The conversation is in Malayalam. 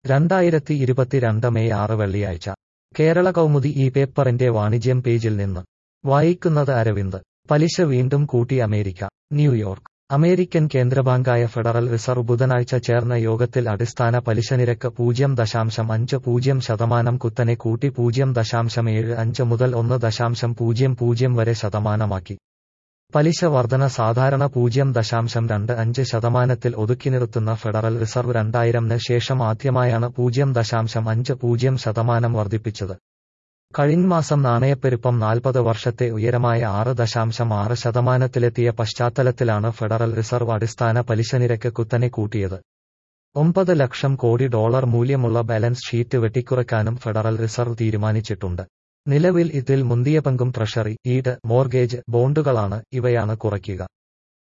2022 മെയ് 6 വെള്ളിയാഴ്ച കേരള കൗമുദി ഈ പേപ്പറിന്റെ വാണിജ്യം പേജിൽ നിന്ന് വായിക്കുന്നത് അരവിന്ദ്. പലിശ വീണ്ടും കൂട്ടി അമേരിക്ക. ന്യൂയോർക്ക്. അമേരിക്കൻ കേന്ദ്രബാങ്കായ ഫെഡറൽ റിസർവ് ബുധനാഴ്ച ചേർന്ന യോഗത്തിൽ അടിസ്ഥാന പലിശനിരക്ക് 0.50% കുത്തനെ കൂട്ടി 0.75 മുതൽ 1.00 വരെ ശതമാനമാക്കി. പലിശ വർധന സാധാരണ 0.25% ഒതുക്കി നിർത്തുന്ന ഫെഡറൽ റിസർവ് 2000-ന് ശേഷം ആദ്യമായാണ് 0.50% വർദ്ധിപ്പിച്ചത്. കഴിഞ്ഞമാസം നാണയപ്പെരുപ്പം 40 വർഷത്തെ ഉയരമായ 6.6%-ലെത്തിയ പശ്ചാത്തലത്തിലാണ് ഫെഡറൽ റിസർവ് അടിസ്ഥാന പലിശനിരക്ക് കുത്തനെ കൂട്ടിയത്. $9 ലക്ഷം കോടി മൂല്യമുള്ള ബാലൻസ് ഷീറ്റ് വെട്ടിക്കുറയ്ക്കാനും ഫെഡറൽ റിസർവ് തീരുമാനിച്ചിട്ടുണ്ട്. നിലവിൽ ഇതിൽ മുന്തിയ പങ്കും ട്രഷറി, ഈട്, മോർഗേജ്, ബോണ്ടുകളാണ്. ഇവയാണ് കുറയ്ക്കുക.